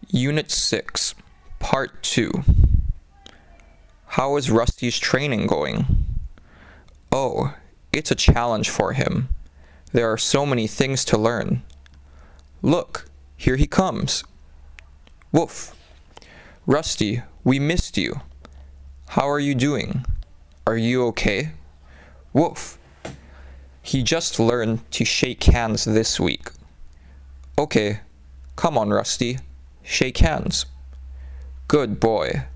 Unit 6, Part 2. How is Rusty's training going? Oh, it's a challenge for him. There are so many things to learn. Look, here he comes. Woof. Rusty, we missed you. How are you doing? Are you okay? Woof. He just learned to shake hands this week. Okay, come on, Rusty. Shake hands. Good boy.